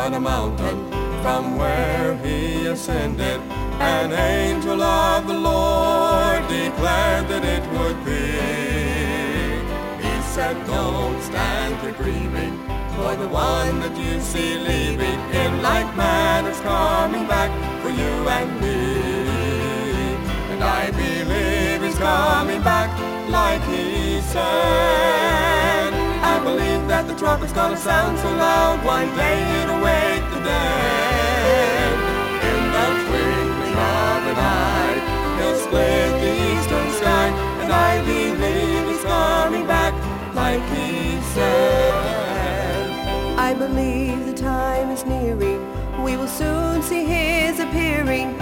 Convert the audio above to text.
on a mountain from where he ascended. An angel of the Lord declared that it would be. He said, don't stand here grieving for the one that you see leaving. In like manner is coming back for you and me. And I believe he's coming back like he said. I believe that the trumpet's gonna sound so loud, one day it'll wake the dead. In the twinkling of an eye, he'll split the eastern sky, and I believe he's coming back like he said. I believe the time is nearing, we will soon see his appearing.